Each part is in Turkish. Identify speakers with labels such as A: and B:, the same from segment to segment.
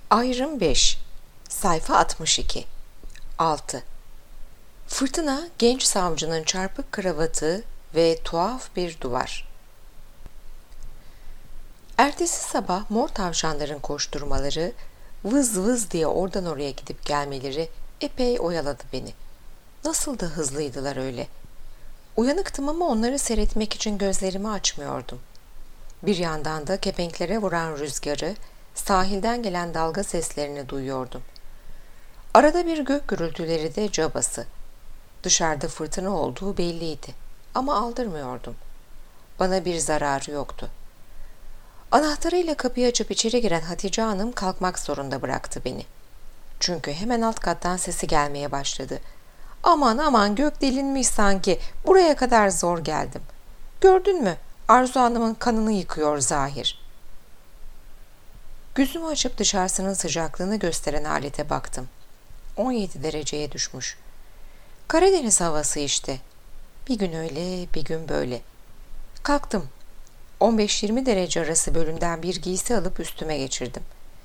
A: Ayrım 5. Sayfa 62. 6. Fırtına, genç savcının çarpık kravatı ve tuhaf bir duvar. Ertesi sabah mor tavşanların koşturmaları, vız vız diye oradan oraya gidip gelmeleri epey oyaladı beni. Nasıl da hızlıydılar öyle. Uyanıktım ama onları seyretmek için gözlerimi açmıyordum. Bir yandan da kepenklere vuran rüzgarı, sahilden gelen dalga seslerini duyuyordum. Arada bir gök gürültüleri de cabası. Dışarıda fırtına olduğu belliydi ama aldırmıyordum. Bana bir zararı yoktu. Anahtarıyla kapıyı açıp içeri giren Hatice Hanım kalkmak zorunda bıraktı beni. Çünkü hemen alt kattan sesi gelmeye başladı. Aman aman, gök delinmiş sanki, buraya kadar zor geldim. Gördün mü? Arzu Hanım'ın kanını yıkıyor Zahir. Gözümü açıp dışarısının sıcaklığını gösteren alete baktım. 17 dereceye düşmüş. Karadeniz havası işte. Bir gün öyle, bir gün böyle. Kalktım. 15-20 derece arası bölümden bir giysi alıp üstüme geçirdim.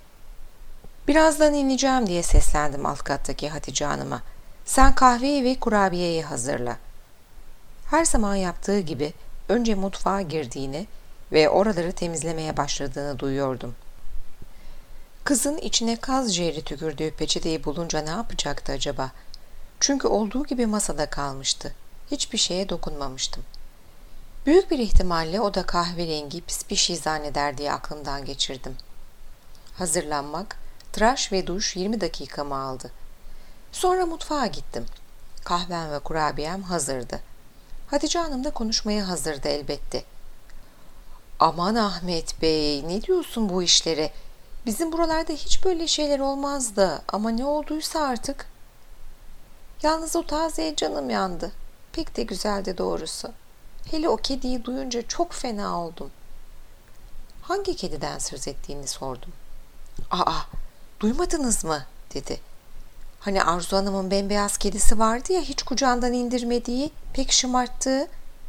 A: Birazdan ineceğim diye seslendim alt kattaki Hatice Hanım'a. Sen kahveyi ve kurabiyeyi hazırla. Her zaman yaptığı gibi önce mutfağa girdiğini ve oraları temizlemeye başladığını duyuyordum. Kızın içine kaz ciğeri tükürdüğü peçeteyi bulunca ne yapacaktı acaba? Çünkü olduğu gibi masada kalmıştı. Hiçbir şeye dokunmamıştım. Büyük bir ihtimalle o da kahverengi pis bir şey zanneder diye aklımdan geçirdim. Hazırlanmak, tıraş ve duş 20 dakikamı aldı. Sonra mutfağa gittim. Kahvem ve kurabiyem hazırdı. Hatice Hanım da konuşmaya hazırdı elbette. Aman Ahmet Bey, ne diyorsun bu işlere? Bizim buralarda hiç böyle şeyler olmazdı ama ne olduysa artık. Yalnız o tazeye canım yandı. Pek de güzeldi doğrusu. Hele o kediyi duyunca çok fena oldum. Hangi kediden söz ettiğini sordum. Aa, duymadınız mı? Dedi. Hani Arzu Hanım'ın bembeyaz kedisi vardı ya, hiç kucağından indirmediği, pek şımarttığı.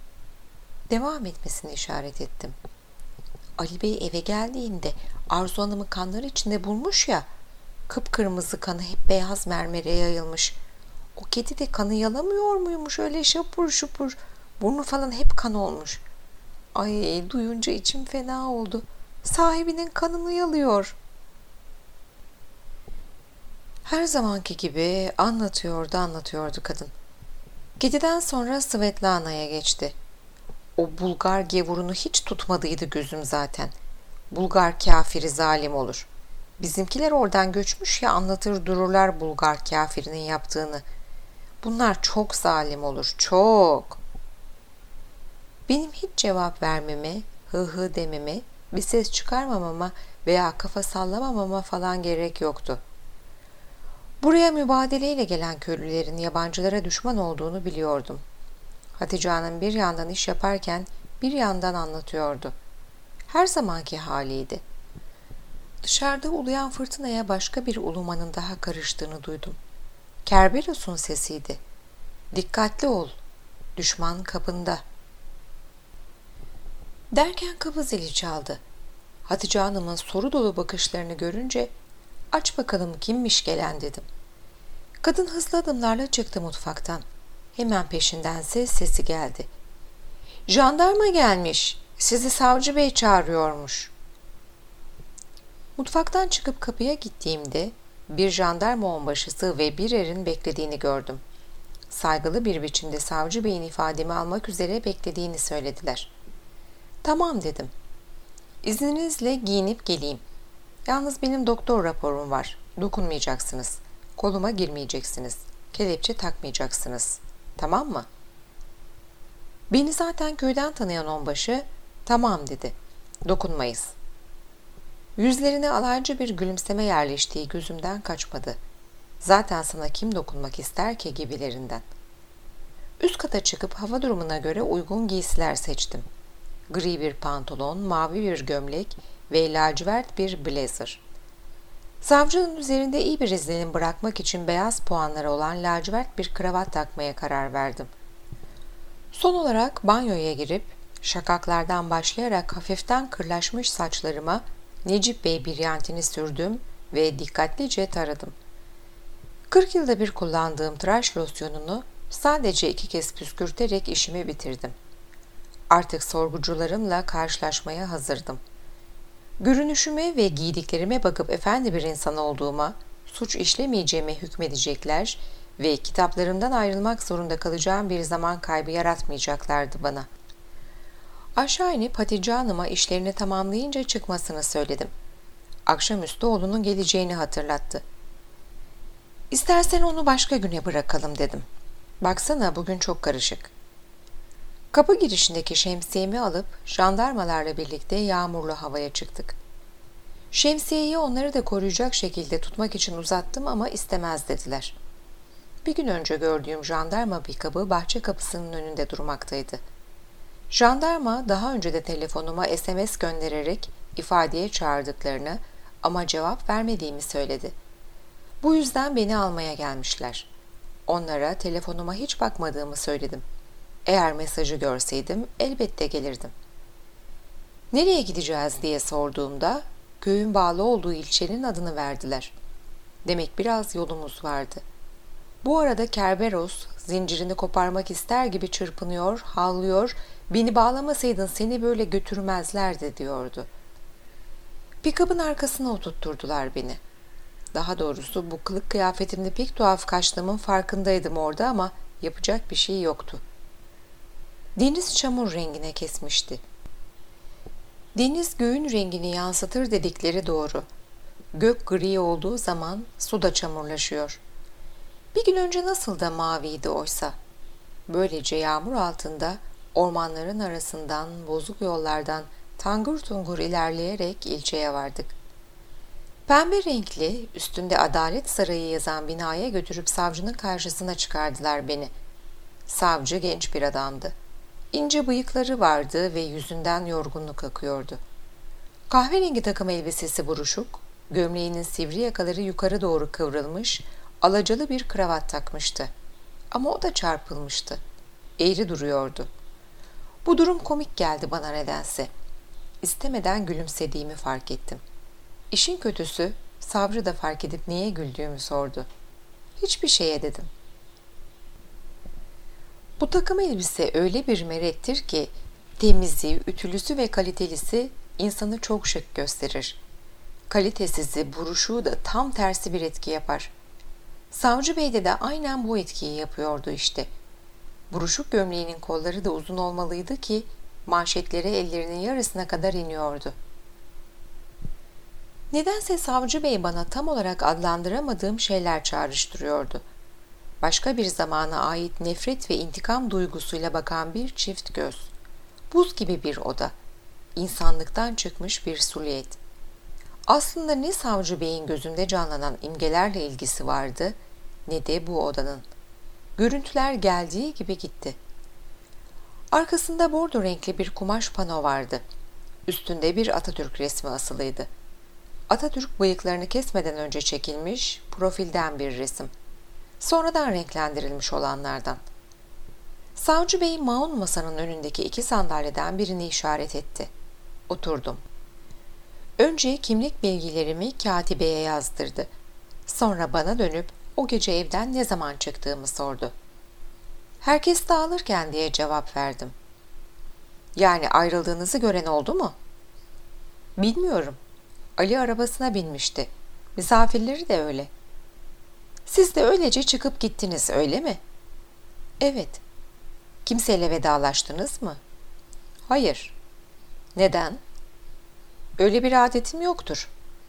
A: Devam etmesini işaret ettim. Ali Bey eve geldiğinde Arzu Hanım'ı kanlar içinde bulmuş ya, kıpkırmızı kanı hep beyaz mermere yayılmış. O kedi de kanı yalamıyor muymuş öyle şapur şupur, burnu falan hep kan olmuş. Ay, duyunca içim fena oldu. Sahibinin kanını yalıyor. Her zamanki gibi anlatıyordu kadın. Geceden sonra Svetlana'ya geçti. O Bulgar gevurunu hiç tutmadıydı gözüm zaten. Bulgar kafiri zalim olur. Bizimkiler oradan göçmüş ya, anlatır dururlar Bulgar kafirinin yaptığını. Bunlar çok zalim olur, çok. Benim hiç cevap vermeme, hı hı dememe, bir ses çıkarmamama veya kafa sallamamama falan gerek yoktu. Buraya mübadeleyle gelen köylülerin yabancılara düşman olduğunu biliyordum. Hatice Hanım bir yandan iş yaparken bir yandan anlatıyordu. Her zamanki haliydi. Dışarıda uluyan fırtınaya başka bir ulumanın daha karıştığını duydum. Kerberos'un sesiydi. Dikkatli ol, düşman kapında. Derken kapı zili çaldı. Hatice Hanım'ın soru dolu bakışlarını görünce aç bakalım kimmiş gelen dedim. Kadın hızlı adımlarla çıktı mutfaktan. Hemen peşindense sesi geldi. Jandarma gelmiş. Sizi savcı bey çağırıyormuş. Mutfaktan çıkıp kapıya gittiğimde bir jandarma onbaşısı ve bir erin beklediğini gördüm. Saygılı bir biçimde savcı beyin ifademi almak üzere beklediğini söylediler. Tamam dedim. İzninizle giyinip geleyim. Yalnız benim doktor raporum var. Dokunmayacaksınız. Koluma girmeyeceksiniz. Kelepçe takmayacaksınız. Tamam mı? Beni zaten köyden tanıyan onbaşı tamam dedi. Dokunmayız. Yüzlerine alaycı bir gülümseme yerleştiği gözümden kaçmadı. Zaten sana kim dokunmak ister ki gibilerinden. Üst kata çıkıp hava durumuna göre uygun giysiler seçtim. Gri bir pantolon, mavi bir gömlek ve lacivert bir blazer. Savcının üzerinde iyi bir izlenim bırakmak için beyaz puanları olan lacivert bir kravat takmaya karar verdim. Son olarak banyoya girip şakaklardan başlayarak hafiften kırlaşmış saçlarıma Necip Bey biryantini sürdüm ve dikkatlice taradım. 40 yılda bir kullandığım tıraş losyonunu sadece 2 kez püskürterek işimi bitirdim. Artık sorgucularımla karşılaşmaya hazırdım. Görünüşüme ve giydiklerime bakıp efendi bir insan olduğuma, suç işlemeyeceğime hükmedecekler ve kitaplarımdan ayrılmak zorunda kalacağım bir zaman kaybı yaratmayacaklardı bana. Aşağı inip Hatice Hanım'a işlerini tamamlayınca çıkmasını söyledim. Akşamüstü oğlunun geleceğini hatırlattı. "İstersen onu başka güne bırakalım," dedim. "Baksana bugün çok karışık." Kapı girişindeki şemsiyemi alıp jandarmalarla birlikte yağmurlu havaya çıktık. Şemsiyeyi onları da koruyacak şekilde tutmak için uzattım ama istemez dediler. Bir gün önce gördüğüm jandarma pikabı bahçe kapısının önünde durmaktaydı. Jandarma daha önce de telefonuma SMS göndererek ifadeye çağırdıklarını ama cevap vermediğimi söyledi. Bu yüzden beni almaya gelmişler. Onlara telefonuma hiç bakmadığımı söyledim. Eğer mesajı görseydim elbette gelirdim. "Nereye gideceğiz?" diye sorduğumda köyün bağlı olduğu ilçenin adını verdiler. Demek biraz yolumuz vardı. Bu arada Kerberos zincirini koparmak ister gibi çırpınıyor, havlıyor, "Beni bağlamasaydın seni böyle götürmezlerdi," diyordu. Pikabın arkasına oturtturdular beni. Daha doğrusu bu kılık kıyafetimde pek tuhaf kaçtığımın farkındaydım orada ama yapacak bir şey yoktu. Deniz çamur rengine kesmişti. Deniz göğün rengini yansıtır dedikleri doğru. Gök gri olduğu zaman su da çamurlaşıyor. Bir gün önce nasıl da maviydi oysa. Böylece yağmur altında ormanların arasından, bozuk yollardan tangur tungur ilerleyerek ilçeye vardık. Pembe renkli, üstünde Adalet Sarayı yazan binaya götürüp savcının karşısına çıkardılar beni. Savcı genç bir adamdı. İnce bıyıkları vardı ve yüzünden yorgunluk akıyordu. Kahverengi takım elbisesi buruşuk, gömleğinin sivri yakaları yukarı doğru kıvrılmış, alacalı bir kravat takmıştı. Ama o da çarpılmıştı. Eğri duruyordu. Bu durum komik geldi bana nedense. İstemeden gülümsediğimi fark ettim. İşin kötüsü, savcı da fark edip niye güldüğümü sordu. "Hiçbir şeye," dedim. Bu takım elbise öyle bir merettir ki temizi, ütülüsü ve kalitelisi insanı çok şık gösterir. Kalitesizi, buruşuğu da tam tersi bir etki yapar. Savcı Bey'de de aynen bu etkiyi yapıyordu işte. Buruşuk gömleğinin kolları da uzun olmalıydı ki manşetleri ellerinin yarısına kadar iniyordu. Nedense Savcı Bey bana tam olarak adlandıramadığım şeyler çağrıştırıyordu. Başka bir zamana ait nefret ve intikam duygusuyla bakan bir çift göz. Buz gibi bir oda. İnsanlıktan çıkmış bir suliyet. Aslında ne Savcı Bey'in gözünde canlanan imgelerle ilgisi vardı, ne de bu odanın. Görüntüler geldiği gibi gitti. Arkasında bordo renkli bir kumaş pano vardı. Üstünde bir Atatürk resmi asılıydı. Atatürk bıyıklarını kesmeden önce çekilmiş, profilden bir resim. Sonradan renklendirilmiş olanlardan. Savcı Bey maun masanın önündeki 2 sandalyeden birini işaret etti. Oturdum. Önce kimlik bilgilerimi katibeye yazdırdı. Sonra bana dönüp o gece evden ne zaman çıktığımı sordu. "Herkes dağılırken," diye cevap verdim. "Yani ayrıldığınızı gören oldu mu?" "Bilmiyorum. Ali arabasına binmişti. Misafirleri de öyle." "Siz de öylece çıkıp gittiniz, öyle mi?" "Evet." "Kimseyle vedalaştınız mı?" "Hayır." "Neden?" "Öyle bir adetim yoktur."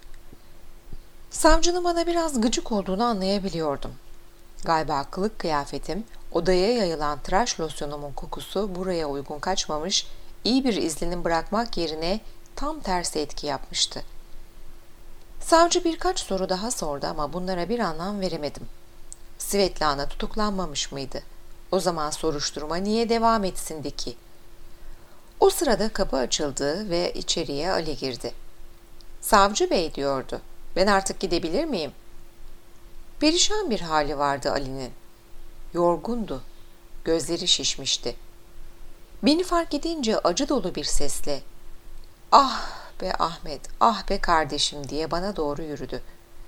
A: Savcının bana biraz gıcık olduğunu anlayabiliyordum. Galiba kılık kıyafetim, odaya yayılan tıraş losyonumun kokusu buraya uygun kaçmamış, iyi bir izlenim bırakmak yerine tam tersi etki yapmıştı. Savcı birkaç soru daha sordu ama bunlara bir anlam veremedim. Svetlana tutuklanmamış mıydı? O zaman soruşturma niye devam etsindi ki? O sırada kapı açıldı ve içeriye Ali girdi. "Savcı Bey," diyordu. "Ben artık gidebilir miyim?" Perişan bir hali vardı Ali'nin. Yorgundu. Gözleri şişmişti. Beni fark edince acı dolu bir sesle "Ah be Ahmet, ah be kardeşim," diye bana doğru yürüdü.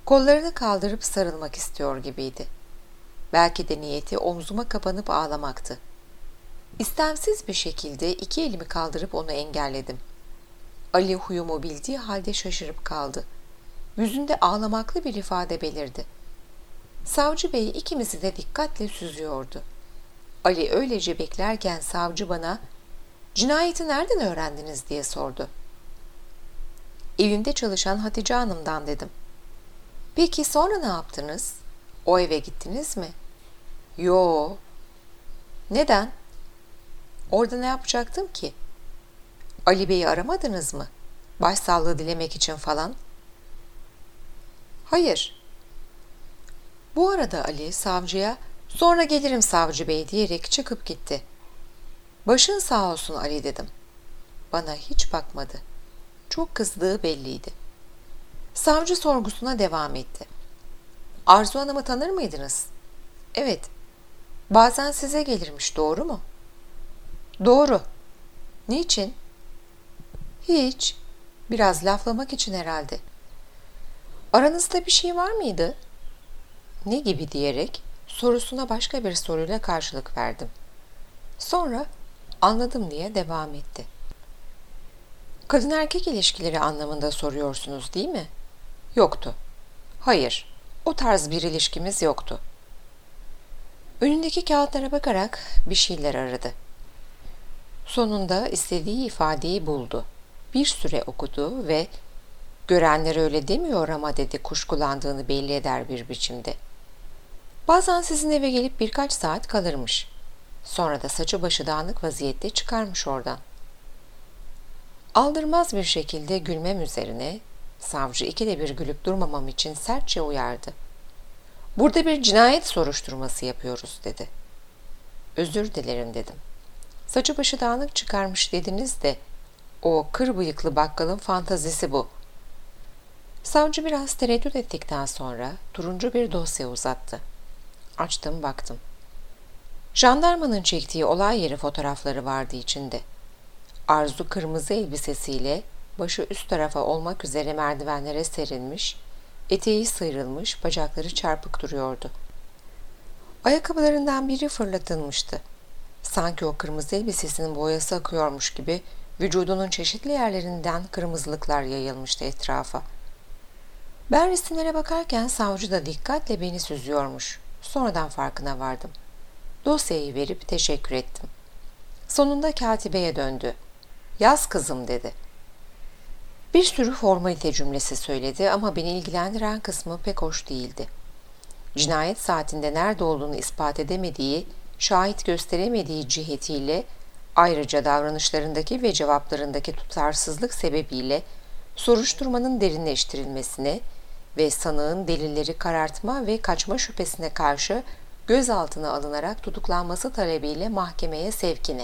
A: Kollarını kaldırıp sarılmak istiyor gibiydi. Belki de niyeti omzuma kapanıp ağlamaktı. İstemsiz bir şekilde iki elimi kaldırıp onu engelledim. Ali huyumu bildiği halde şaşırıp kaldı. Yüzünde ağlamaklı bir ifade belirdi. Savcı bey ikimizi de dikkatle süzüyordu. Ali öylece beklerken savcı bana "Cinayeti nereden öğrendiniz?" diye sordu. "Evimde çalışan Hatice Hanım'dan" dedim. "Peki sonra ne yaptınız? O eve gittiniz mi?" "Yo." "Neden?" "Orada ne yapacaktım ki?" "Ali Bey'i aramadınız mı? Başsağlığı dilemek için falan?" "Hayır." Bu arada Ali savcıya "Sonra gelirim savcı bey" diyerek çıkıp gitti. "Başın sağ olsun Ali" dedim. Bana hiç bakmadı. Çok kızdığı belliydi. Savcı sorgusuna devam etti. "Arzu Hanım'ı tanır mıydınız?" "Evet." "Bazen size gelirmiş, doğru mu?" "Doğru." "Niçin?" "Hiç. Biraz laflamak için herhalde." "Aranızda bir şey var mıydı?" "Ne gibi?" diyerek sorusuna başka bir soruyla karşılık verdim. Sonra "Anladım" diye devam etti. "Kadın erkek ilişkileri anlamında soruyorsunuz değil mi?" "Yoktu." "Hayır, o tarz bir ilişkimiz yoktu." Önündeki kağıtlara bakarak bir şeyler aradı. Sonunda istediği ifadeyi buldu. Bir süre okudu ve "Görenler öyle demiyor ama" dedi, kuşkulandığını belli eder bir biçimde. "Bazen sizin eve gelip birkaç saat kalırmış. Sonra da saçı başı dağınık vaziyette çıkarmış oradan." Aldırmaz bir şekilde gülmem üzerine savcı ikide bir gülüp durmamam için sertçe uyardı. "Burada bir cinayet soruşturması yapıyoruz" dedi. "Özür dilerim" dedim. "Saçı başı dağınık çıkarmış dediniz de o kır bıyıklı bakkalın fantazisi bu." Savcı biraz tereddüt ettikten sonra turuncu bir dosya uzattı. Açtım, baktım. Jandarmanın çektiği olay yeri fotoğrafları vardı içinde. Arzu kırmızı elbisesiyle başı üst tarafa olmak üzere merdivenlere serilmiş, eteği sıyrılmış, bacakları çarpık duruyordu. Ayakkabılarından biri fırlatılmıştı. Sanki o kırmızı elbisesinin boyası akıyormuş gibi vücudunun çeşitli yerlerinden kırmızılıklar yayılmıştı etrafa. Ben resimlere bakarken savcı da dikkatle beni süzüyormuş. Sonradan farkına vardım. Dosyayı verip teşekkür ettim. Sonunda katibeye döndü. "Yaz kızım" dedi. Bir sürü formalite cümlesi söyledi ama beni ilgilendiren kısmı pek hoş değildi. Cinayet saatinde nerede olduğunu ispat edemediği, şahit gösteremediği cihetiyle, ayrıca davranışlarındaki ve cevaplarındaki tutarsızlık sebebiyle soruşturmanın derinleştirilmesine ve sanığın delilleri karartma ve kaçma şüphesine karşı gözaltına alınarak tutuklanması talebiyle mahkemeye sevkine.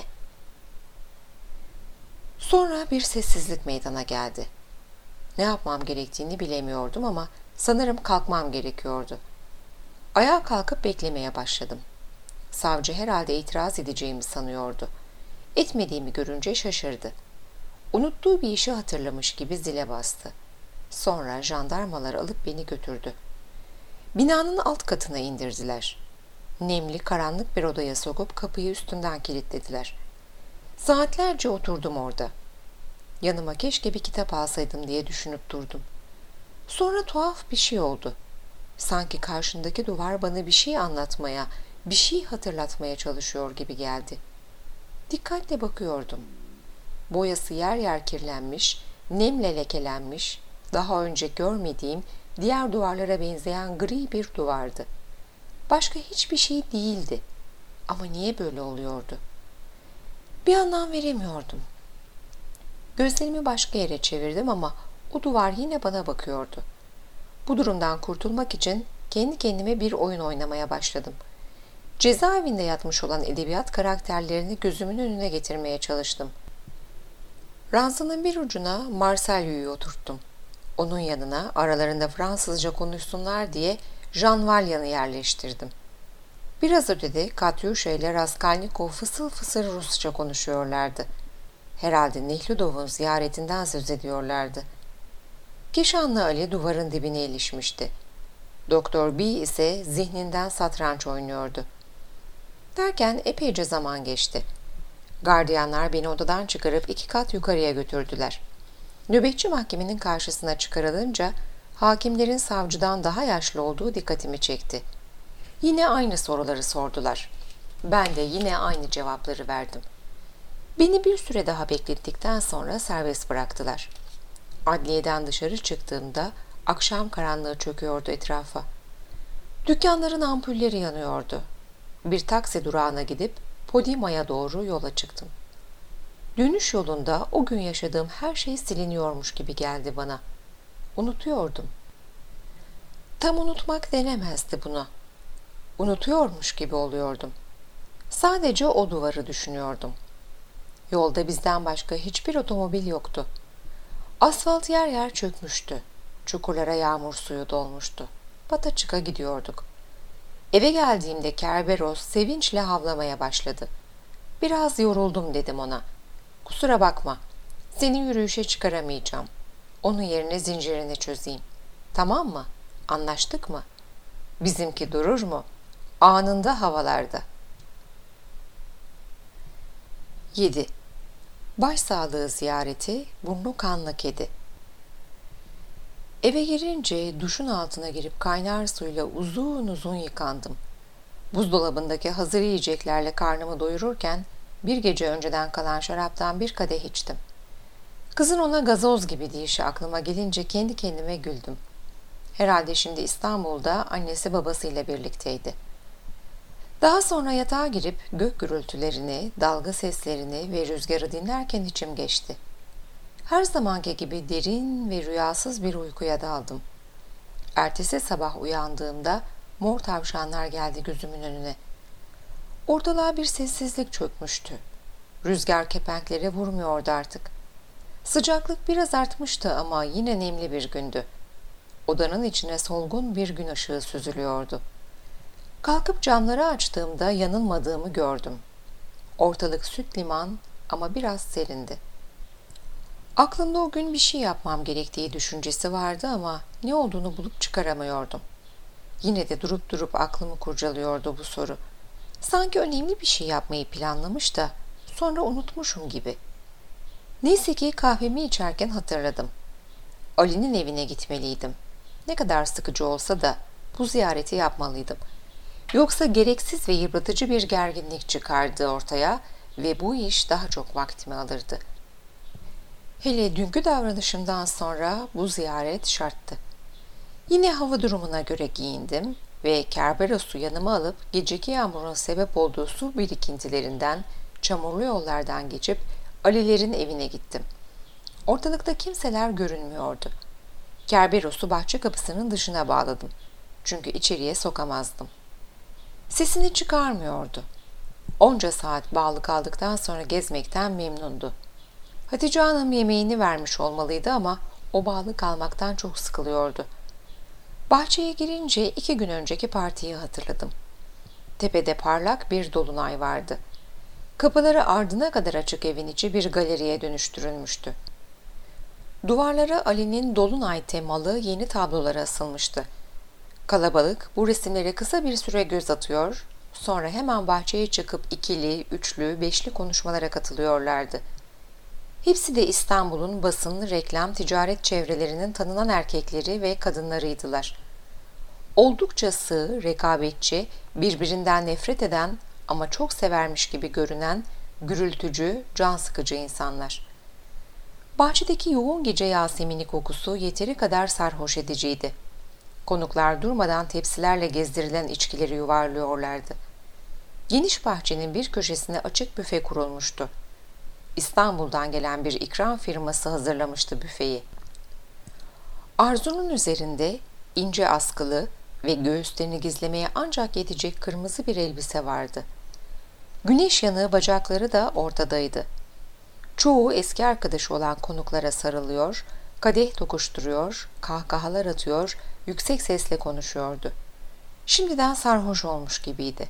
A: Sonra bir sessizlik meydana geldi. Ne yapmam gerektiğini bilemiyordum ama sanırım kalkmam gerekiyordu. Ayağa kalkıp beklemeye başladım. Savcı herhalde itiraz edeceğimi sanıyordu. Etmediğimi görünce şaşırdı. Unuttuğu bir işi hatırlamış gibi zile bastı. Sonra jandarmalar alıp beni götürdü. Binanın alt katına indirdiler. Nemli, karanlık bir odaya sokup kapıyı üstünden kilitlediler. Saatlerce oturdum orada. Yanıma keşke bir kitap alsaydım diye düşünüp durdum. Sonra tuhaf bir şey oldu. Sanki karşındaki duvar bana bir şey anlatmaya, bir şey hatırlatmaya çalışıyor gibi geldi. Dikkatle bakıyordum. Boyası yer yer kirlenmiş, nemle lekelenmiş, daha önce görmediğim diğer duvarlara benzeyen gri bir duvardı. Başka hiçbir şey değildi. Ama niye böyle oluyordu? Bir anlam veremiyordum. Gözlerimi başka yere çevirdim ama o duvar yine bana bakıyordu. Bu durumdan kurtulmak için kendi kendime bir oyun oynamaya başladım. Cezaevinde yatmış olan edebiyat karakterlerini gözümün önüne getirmeye çalıştım. Ranzanın bir ucuna Marcellus'u oturttum. Onun yanına aralarında Fransızca konuşsunlar diye Jean Valjean'ı yerleştirdim. Biraz ötede Katyusha ile Raskolnikov fısıl fısıl Rusça konuşuyorlardı. Herhalde Nehludov'un ziyaretinden söz ediyorlardı. Keşanlı Ali duvarın dibine ilişmişti. Doktor B ise zihninden satranç oynuyordu. Derken epeyce zaman geçti. Gardiyanlar beni odadan çıkarıp 2 kat yukarıya götürdüler. Nöbetçi mahkemenin karşısına çıkarılınca hakimlerin savcıdan daha yaşlı olduğu dikkatimi çekti. Yine aynı soruları sordular. Ben de yine aynı cevapları verdim. Beni bir süre daha beklettikten sonra serbest bıraktılar. Adliyeden dışarı çıktığımda akşam karanlığı çöküyordu etrafa. Dükkanların ampulleri yanıyordu. Bir taksi durağına gidip Podima'ya doğru yola çıktım. Dönüş yolunda o gün yaşadığım her şey siliniyormuş gibi geldi bana. Unutuyordum. Tam unutmak denemezdi buna. Unutuyormuş gibi oluyordum. Sadece o duvarı düşünüyordum. Yolda bizden başka hiçbir otomobil yoktu. Asfalt yer yer çökmüştü. Çukurlara yağmur suyu dolmuştu. Paçaçık'a gidiyorduk. Eve geldiğimde Kerberos sevinçle havlamaya başladı. Biraz yoruldum dedim ona. Kusura bakma, seni yürüyüşe çıkaramayacağım. Onun yerine zincirini çözeyim. Tamam mı? Anlaştık mı? Bizimki durur mu? Anında havalarda. 7. Başsağlığı ziyareti, burnu kanlı kedi. Eve girince duşun altına girip kaynar suyla uzun uzun yıkandım. Buzdolabındaki hazır yiyeceklerle karnımı doyururken bir gece önceden kalan şaraptan bir kadeh içtim. Kızın ona gazoz gibi deyişi aklıma gelince kendi kendime güldüm. Herhalde şimdi İstanbul'da annesi babasıyla birlikteydi. Daha sonra yatağa girip gök gürültülerini, dalga seslerini ve rüzgarı dinlerken içim geçti. Her zamanki gibi derin ve rüyasız bir uykuya daldım. Ertesi sabah uyandığımda mor tavşanlar geldi gözümün önüne. Ortalığa bir sessizlik çökmüştü. Rüzgar kepenklere vurmuyordu artık. Sıcaklık biraz artmıştı ama yine nemli bir gündü. Odanın içine solgun bir gün ışığı süzülüyordu. Kalkıp camları açtığımda yanılmadığımı gördüm. Ortalık süt liman ama biraz serindi. Aklımda o gün bir şey yapmam gerektiği düşüncesi vardı ama ne olduğunu bulup çıkaramıyordum. Yine de durup durup aklımı kurcalıyordu bu soru. Sanki önemli bir şey yapmayı planlamış da sonra unutmuşum gibi. Neyse ki kahvemi içerken hatırladım. Ali'nin evine gitmeliydim. Ne kadar sıkıcı olsa da bu ziyareti yapmalıydım. Yoksa gereksiz ve yıpratıcı bir gerginlik çıkardı ortaya ve bu iş daha çok vaktimi alırdı. Hele dünkü davranışımdan sonra bu ziyaret şarttı. Yine hava durumuna göre giyindim ve Kerberos'u yanıma alıp geceki yağmurun sebep olduğu su birikintilerinden, çamurlu yollardan geçip Ali'lerin evine gittim. Ortalıkta kimseler görünmüyordu. Kerberos'u bahçe kapısının dışına bağladım. Çünkü içeriye sokamazdım. Sesini çıkarmıyordu. Onca saat bağlı kaldıktan sonra gezmekten memnundu. Hatice Hanım yemeğini vermiş olmalıydı ama o bağlı kalmaktan çok sıkılıyordu. Bahçeye girince 2 gün önceki partiyi hatırladım. Tepede parlak bir dolunay vardı. Kapıları ardına kadar açık evin içi bir galeriye dönüştürülmüştü. Duvarlara Ali'nin dolunay temalı yeni tabloları asılmıştı. Kalabalık bu resimlere kısa bir süre göz atıyor, sonra hemen bahçeye çıkıp ikili, üçlü, beşli konuşmalara katılıyorlardı. Hepsi de İstanbul'un basın, reklam, ticaret çevrelerinin tanınan erkekleri ve kadınlarıydılar. Oldukça sığ, rekabetçi, birbirinden nefret eden ama çok severmiş gibi görünen, gürültücü, can sıkıcı insanlar. Bahçedeki yoğun gece yasemini kokusu yeteri kadar sarhoş ediciydi. Konuklar durmadan tepsilerle gezdirilen içkileri yuvarlıyorlardı. Geniş bahçenin bir köşesine açık büfe kurulmuştu. İstanbul'dan gelen bir ikram firması hazırlamıştı büfeyi. Arzunun üzerinde ince askılı ve göğüslerini gizlemeye ancak yetecek kırmızı bir elbise vardı. Güneş yanığı bacakları da ortadaydı. Çoğu eski arkadaşı olan konuklara sarılıyor, kadeh tokuşturuyor, kahkahalar atıyor, yüksek sesle konuşuyordu. Şimdiden sarhoş olmuş gibiydi.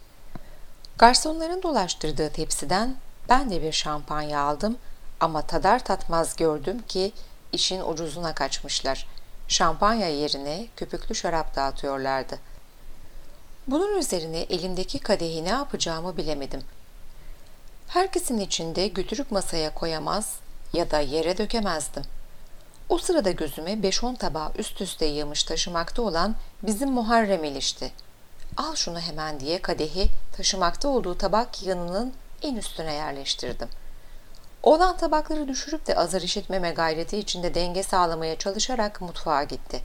A: Garsonların dolaştırdığı tepsiden ben de bir şampanya aldım ama tadar tatmaz gördüm ki işin ucuzuna kaçmışlar. Şampanya yerine köpüklü şarap dağıtıyorlardı. Bunun üzerine elimdeki kadehi ne yapacağımı bilemedim. Herkesin içinde götürüp masaya koyamaz ya da yere dökemezdim. O sırada gözüme 5-10 tabağı üst üste yığmış taşımakta olan bizim Muharrem ilişti. Al şunu hemen diye kadehi taşımakta olduğu tabak yığınının en üstüne yerleştirdim. Oğlan tabakları düşürüp de azar işitmeme gayreti içinde denge sağlamaya çalışarak mutfağa gitti.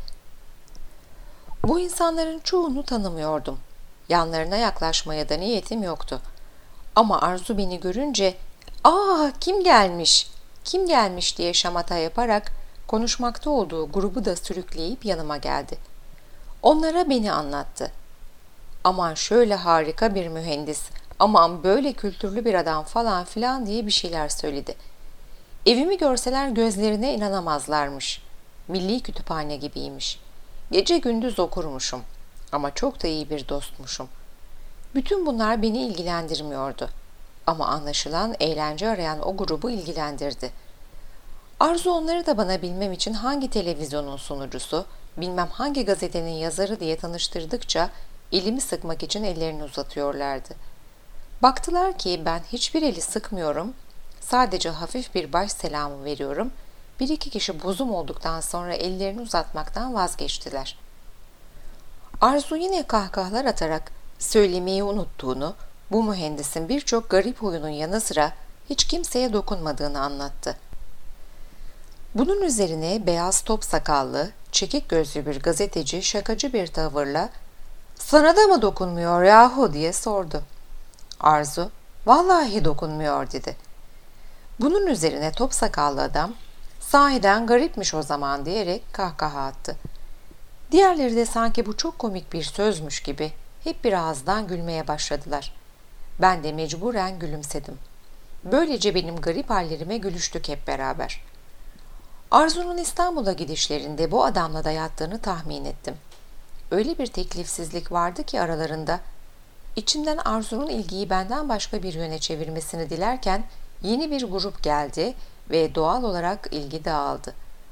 A: Bu insanların çoğunu tanımıyordum. Yanlarına yaklaşmaya da niyetim yoktu. Ama Arzu beni görünce "Aa, kim gelmiş, kim gelmiş?" diye şamata yaparak konuşmakta olduğu grubu da sürükleyip yanıma geldi. Onlara beni anlattı. Aman şöyle harika bir mühendis, aman böyle kültürlü bir adam falan filan diye bir şeyler söyledi. Evimi görseler gözlerine inanamazlarmış. Milli kütüphane gibiymiş. Gece gündüz okurmuşum ama çok da iyi bir dostmuşum. Bütün bunlar beni ilgilendirmiyordu. Ama anlaşılan eğlence arayan o grubu ilgilendirdi. Arzu onları da bana bilmem için hangi televizyonun sunucusu, bilmem hangi gazetenin yazarı diye tanıştırdıkça elimi sıkmak için ellerini uzatıyorlardı. Baktılar ki ben hiçbir eli sıkmıyorum, sadece hafif bir baş selamı veriyorum, bir iki kişi bozum olduktan sonra ellerini uzatmaktan vazgeçtiler. Arzu yine kahkahalar atarak söylemeyi unuttuğunu, bu mühendisin birçok garip huyunun yanı sıra hiç kimseye dokunmadığını anlattı. Bunun üzerine beyaz top sakallı, çekik gözlü bir gazeteci şakacı bir tavırla "Sana da mı dokunmuyor yahu?" diye sordu. Arzu, "Vallahi dokunmuyor." dedi. Bunun üzerine top sakallı adam, "Sahiden garipmiş o zaman." diyerek kahkaha attı. Diğerleri de sanki bu çok komik bir sözmüş gibi hep bir ağızdan gülmeye başladılar. Ben de mecburen gülümsedim. Böylece benim garip hallerime gülüştük hep beraber. Arzu'nun İstanbul'a gidişlerinde bu adamla da yattığını tahmin ettim. Öyle bir teklifsizlik vardı ki aralarında. İçimden Arzu'nun ilgiyi benden başka bir yöne çevirmesini dilerken yeni bir grup geldi ve doğal olarak ilgi dağıldı.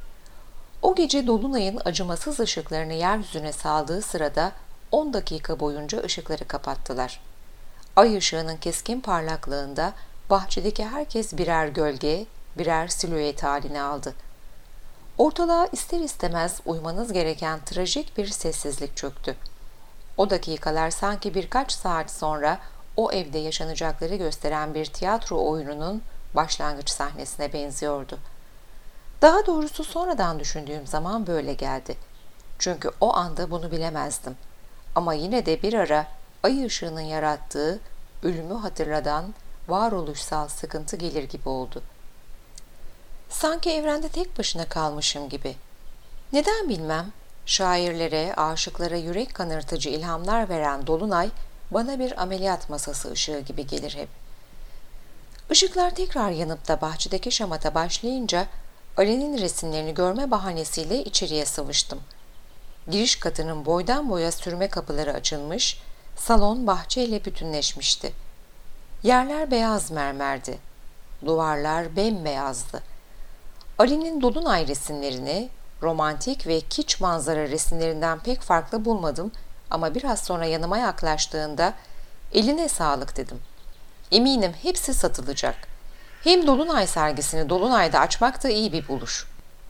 A: O gece dolunayın acımasız ışıklarını yeryüzüne saldığı sırada 10 dakika boyunca ışıkları kapattılar. Ay ışığının keskin parlaklığında bahçedeki herkes birer gölge, birer silüet haline aldı. Ortalığa ister istemez uymanız gereken trajik bir sessizlik çöktü. O dakikalar sanki birkaç saat sonra o evde yaşanacakları gösteren bir tiyatro oyununun başlangıç sahnesine benziyordu. Daha doğrusu sonradan düşündüğüm zaman böyle geldi. Çünkü o anda bunu bilemezdim. Ama yine de bir ara ay ışığının yarattığı, ölümü hatırladan varoluşsal sıkıntı gelir gibi oldu. Sanki evrende tek başına kalmışım gibi. Neden bilmem, şairlere, aşıklara yürek kanırtıcı ilhamlar veren dolunay bana bir ameliyat masası ışığı gibi gelir hep. Işıklar tekrar yanıp da bahçedeki şamata başlayınca Ali'nin resimlerini görme bahanesiyle içeriye sıvıştım. Giriş katının boydan boya sürme kapıları açılmış, salon bahçeyle bütünleşmişti. Yerler beyaz mermerdi. Duvarlar bembeyazdı. Ali'nin dolunay resimlerini romantik ve kiç manzara resimlerinden pek farklı bulmadım ama biraz sonra yanıma yaklaştığında "Eline sağlık." dedim. Eminim hepsi satılacak. Hem dolunay sergisini dolunayda açmak da iyi bir buluş.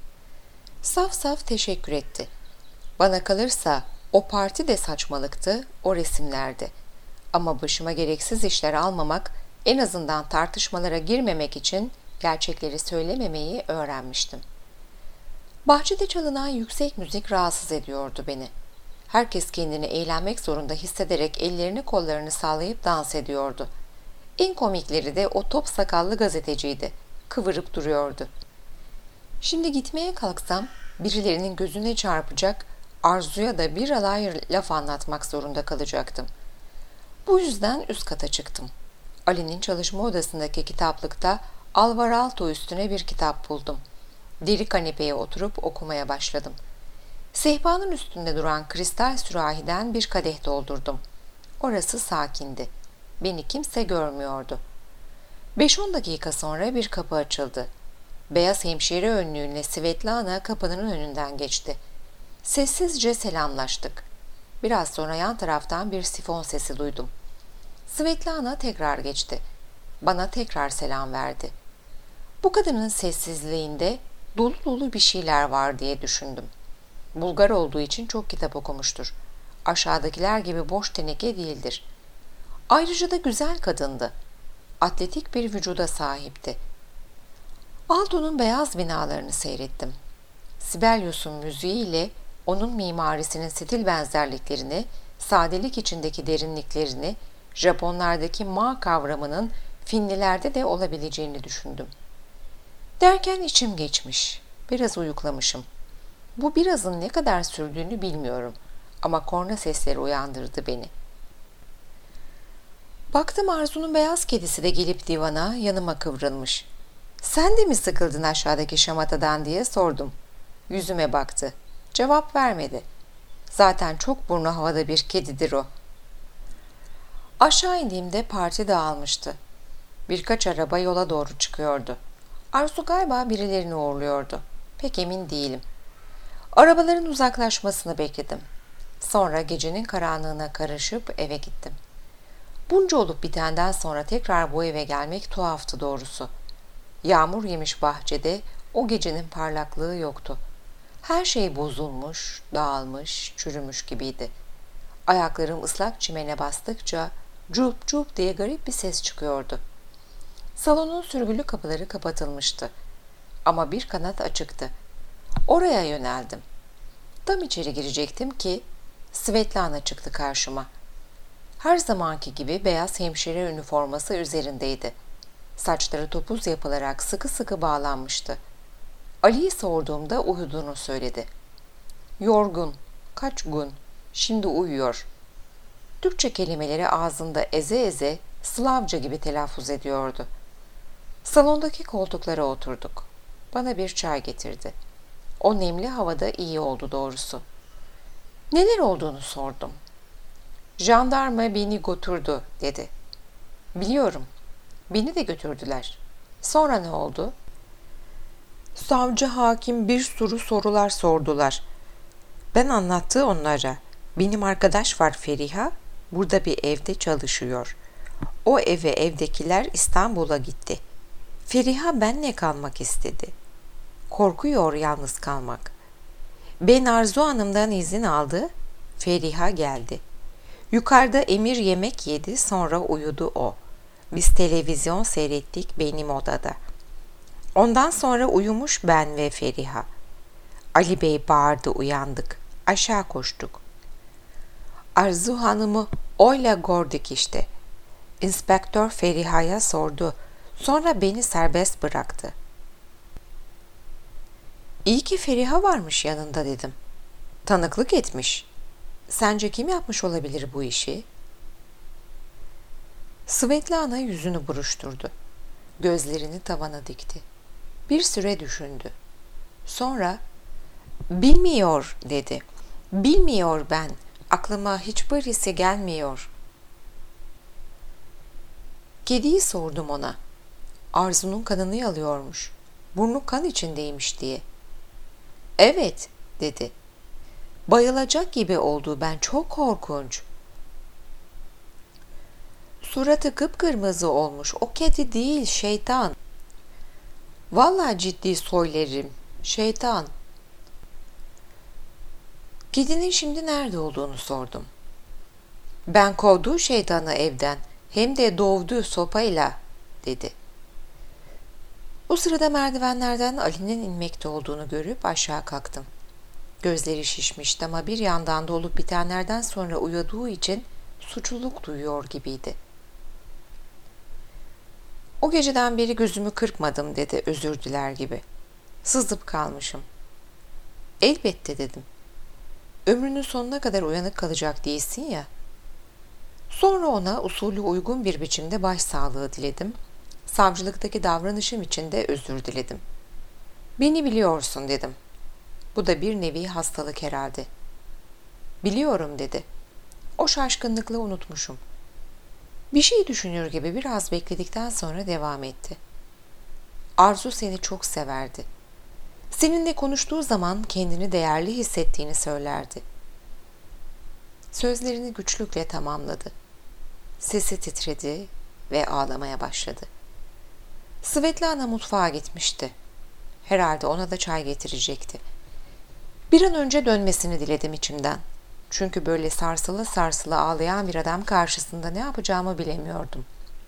A: Saf saf teşekkür etti. Bana kalırsa o parti de saçmalıktı, o resimlerde. Ama başıma gereksiz işler almamak, en azından tartışmalara girmemek için gerçekleri söylememeyi öğrenmiştim. Bahçede çalınan yüksek müzik rahatsız ediyordu beni. Herkes kendini eğlenmek zorunda hissederek ellerini kollarını sallayıp dans ediyordu. En komikleri de o top sakallı gazeteciydi. Kıvırıp duruyordu. Şimdi gitmeye kalksam birilerinin gözüne çarpacak, Arzu'ya da bir alay laf anlatmak zorunda kalacaktım. Bu yüzden üst kata çıktım. Ali'nin çalışma odasındaki kitaplıkta Alvar Aalto üstüne bir kitap buldum. Deri kanepeye oturup okumaya başladım. Sehpanın üstünde duran kristal sürahiden bir kadeh doldurdum. Orası sakindi. Beni kimse görmüyordu. 5-10 dakika sonra bir kapı açıldı. Beyaz hemşire önlüğüne Svetlana kapının önünden geçti. Sessizce selamlaştık. Biraz sonra yan taraftan bir sifon sesi duydum. Svetlana tekrar geçti. Bana tekrar selam verdi. Bu kadının sessizliğinde dolu dolu bir şeyler var diye düşündüm. Bulgar olduğu için çok kitap okumuştur. Aşağıdakiler gibi boş teneke değildir. Ayrıca da güzel kadındı. Atletik bir vücuda sahipti. Alto'nun beyaz binalarını seyrettim. Sibelius'un müziğiyle onun mimarisinin stil benzerliklerini, sadelik içindeki derinliklerini, Japonlardaki ma kavramının Finlilerde de olabileceğini düşündüm. Derken içim geçmiş. Biraz uyuklamışım. Bu birazın ne kadar sürdüğünü bilmiyorum ama korna sesleri uyandırdı beni. Baktım Arzu'nun beyaz kedisi de gelip divana yanıma kıvrılmış. "Sen de mi sıkıldın aşağıdaki şamatadan?" diye sordum. Yüzüme baktı. Cevap vermedi. Zaten çok burnu havada bir kedidir o. Aşağı indiğimde parti dağılmıştı. Birkaç araba yola doğru çıkıyordu. Arzu galiba birilerini uğurluyordu. Pek emin değilim. Arabaların uzaklaşmasını bekledim. Sonra gecenin karanlığına karışıp eve gittim. Bunca olup bitenden sonra tekrar bu eve gelmek tuhaftı doğrusu. Yağmur yemiş bahçede o gecenin parlaklığı yoktu. Her şey bozulmuş, dağılmış, çürümüş gibiydi. Ayaklarım ıslak çimene bastıkça cup cup diye garip bir ses çıkıyordu. Salonun sürgülü kapıları kapatılmıştı. Ama bir kanat açıktı. Oraya yöneldim. Tam içeri girecektim ki Svetlana çıktı karşıma. Her zamanki gibi beyaz hemşire üniforması üzerindeydi. Saçları topuz yapılarak sıkı sıkı bağlanmıştı. Ali'yi sorduğumda uyuduğunu söyledi. Yorgun, kaç gün, şimdi uyuyor. Türkçe kelimeleri ağzında eze eze Slavca gibi telaffuz ediyordu. Salondaki koltuklara oturduk. Bana bir çay getirdi. O nemli havada iyi oldu doğrusu. Neler olduğunu sordum. Jandarma beni götürdü dedi. Biliyorum. Beni de götürdüler. Sonra ne oldu? Savcı hakim bir sürü sorular sordular. Ben anlattı onlara. Benim arkadaş var Feriha. Burada bir evde çalışıyor. O eve evdekiler İstanbul'a gitti. Feriha benle kalmak istedi. Korkuyor yalnız kalmak. Ben Arzu Hanım'dan izin aldı. Feriha geldi. Yukarıda Emir yemek yedi, sonra uyudu o. Biz televizyon seyrettik benim odada. Ondan sonra uyumuş ben ve Feriha. Ali Bey bağırdı, uyandık. Aşağı koştuk. Arzu Hanım'ı öyle gördük işte. İnspektör Feriha'ya sordu. Sonra beni serbest bıraktı. İyi ki Feriha varmış yanında dedim. Tanıklık etmiş. Sence kim yapmış olabilir bu işi? Svetlana yüzünü buruşturdu. Gözlerini tavana dikti. Bir süre düşündü. Sonra bilmiyor dedi. Bilmiyor ben. Aklıma hiçbirisi gelmiyor. Kediyi sordum ona. Arzu'nun kanını yalıyormuş. Burnu kan içindeymiş diye. Evet dedi. Bayılacak gibi oldu, ben çok korkunç. Suratı kıpkırmızı olmuş. O kedi değil, şeytan. Vallahi ciddi söylerim. Şeytan. Kedinin şimdi nerede olduğunu sordum. Ben kovdu şeytanı evden. Hem de dövdü sopayla dedi. O sırada merdivenlerden Ali'nin inmekte olduğunu görüp aşağı kalktım. Gözleri şişmişti ama bir yandan da olup bitenlerden sonra uyuduğu için suçluluk duyuyor gibiydi. O geceden beri gözümü kırpmadım dedi özür diler gibi. Sızıp kalmışım. Elbette dedim. Ömrünün sonuna kadar uyanık kalacak değilsin ya. Sonra ona usulü uygun bir biçimde başsağlığı diledim. Savcılıktaki davranışım için de özür diledim. Beni biliyorsun dedim. Bu da bir nevi hastalık herhalde. Biliyorum dedi. O şaşkınlıkla unutmuşum. Bir şey düşünür gibi biraz bekledikten sonra devam etti. Arzu seni çok severdi. Seninle konuştuğu zaman kendini değerli hissettiğini söylerdi. Sözlerini güçlükle tamamladı. Sesi titredi ve ağlamaya başladı. Svetlana mutfağa gitmişti. Herhalde ona da çay getirecekti. Bir an önce dönmesini diledim içimden. Çünkü böyle sarsıla sarsıla ağlayan bir adam karşısında ne yapacağımı bilemiyordum.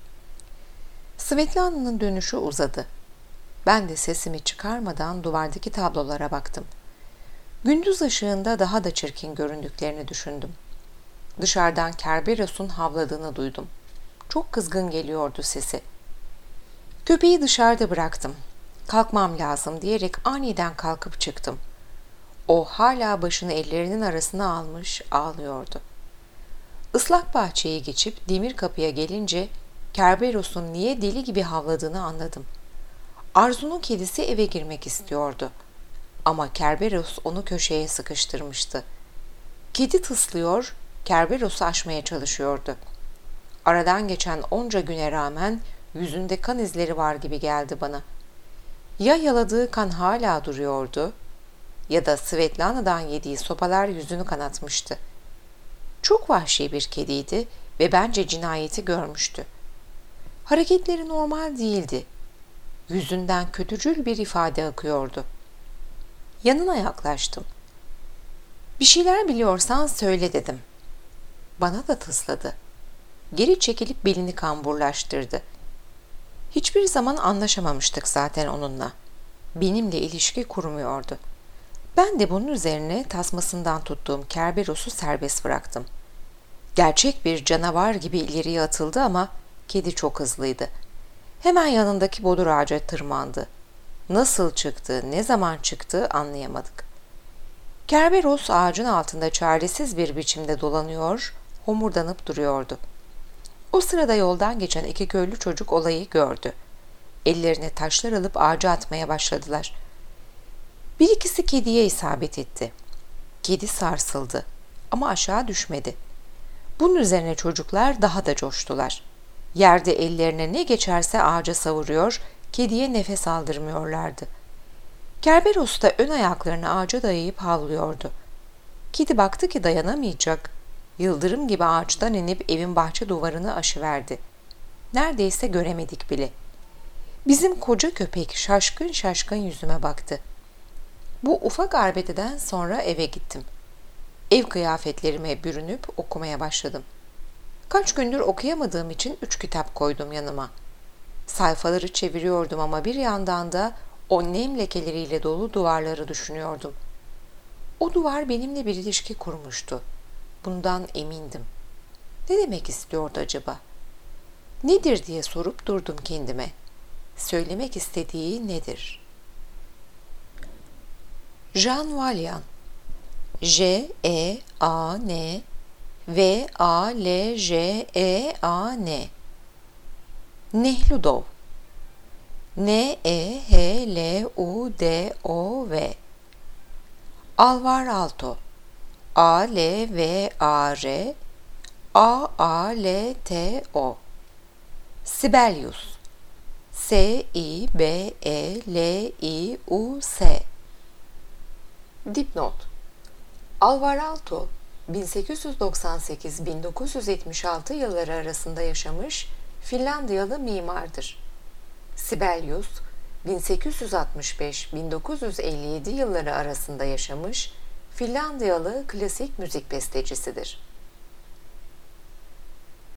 A: Svetlana'nın dönüşü uzadı. Ben de sesimi çıkarmadan duvardaki tablolara baktım. Gündüz ışığında daha da çirkin göründüklerini düşündüm. Dışarıdan Kerberos'un havladığını duydum. Çok kızgın geliyordu sesi. Köpeği dışarıda bıraktım. Kalkmam lazım diyerek aniden kalkıp çıktım. O hala başını ellerinin arasına almış ağlıyordu. Islak bahçeyi geçip demir kapıya gelince Kerberos'un niye deli gibi havladığını anladım. Arzu'nun kedisi eve girmek istiyordu. Ama Kerberos onu köşeye sıkıştırmıştı. Kedi tıslıyor, Kerberos'u aşmaya çalışıyordu. Aradan geçen onca güne rağmen yüzünde kan izleri var gibi geldi bana. Ya yaladığı kan hala duruyordu ya da Svetlana'dan yediği sopalar yüzünü kanatmıştı. Çok vahşi bir kediydi ve bence cinayeti görmüştü. Hareketleri normal değildi. Yüzünden kötücül bir ifade akıyordu. Yanına yaklaştım. Bir şeyler biliyorsan söyle dedim. Bana da tısladı. Geri çekilip belini kamburlaştırdı. Hiçbir zaman anlaşamamıştık zaten onunla. Benimle ilişki kurmuyordu. Ben de bunun üzerine tasmasından tuttuğum Kerberos'u serbest bıraktım. Gerçek bir canavar gibi ileriye atıldı ama kedi çok hızlıydı. Hemen yanındaki bodur ağaca tırmandı. Nasıl çıktı, ne zaman çıktı anlayamadık. Kerberos ağacın altında çaresiz bir biçimde dolanıyor, homurdanıp duruyordu. O sırada yoldan geçen iki köylü çocuk olayı gördü. Ellerine taşlar alıp ağaca atmaya başladılar. Bir ikisi kediye isabet etti. Kedi sarsıldı ama aşağı düşmedi. Bunun üzerine çocuklar daha da coştular. Yerde ellerine ne geçerse ağaca savuruyor, kediye nefes aldırmıyorlardı. Kerberos da ön ayaklarını ağaca dayayıp havlıyordu. Kedi baktı ki dayanamayacak. Yıldırım gibi ağaçtan inip evin bahçe duvarını aşıverdi. Neredeyse göremedik bile. Bizim koca köpek şaşkın şaşkın yüzüme baktı. Bu ufak arbededen sonra eve gittim. Ev kıyafetlerime bürünüp okumaya başladım. Kaç gündür okuyamadığım için 3 kitap koydum yanıma. Sayfaları çeviriyordum ama bir yandan da o nem lekeleriyle dolu duvarları düşünüyordum. O duvar benimle bir ilişki kurmuştu. Bundan emindim. Ne demek istiyordu acaba? Nedir diye sorup durdum kendime. Söylemek istediği nedir? Jean Valjean, Jean Valjean, Nehludov, Nehludov, Alvar Aalto, Alvar Aalto, Sibelius, Sibelius. Dipnot: Alvar Aalto 1898-1976 yılları arasında yaşamış Finlandiyalı mimardır. Sibelius 1865-1957 yılları arasında yaşamış Finlandiyalı klasik müzik bestecisidir.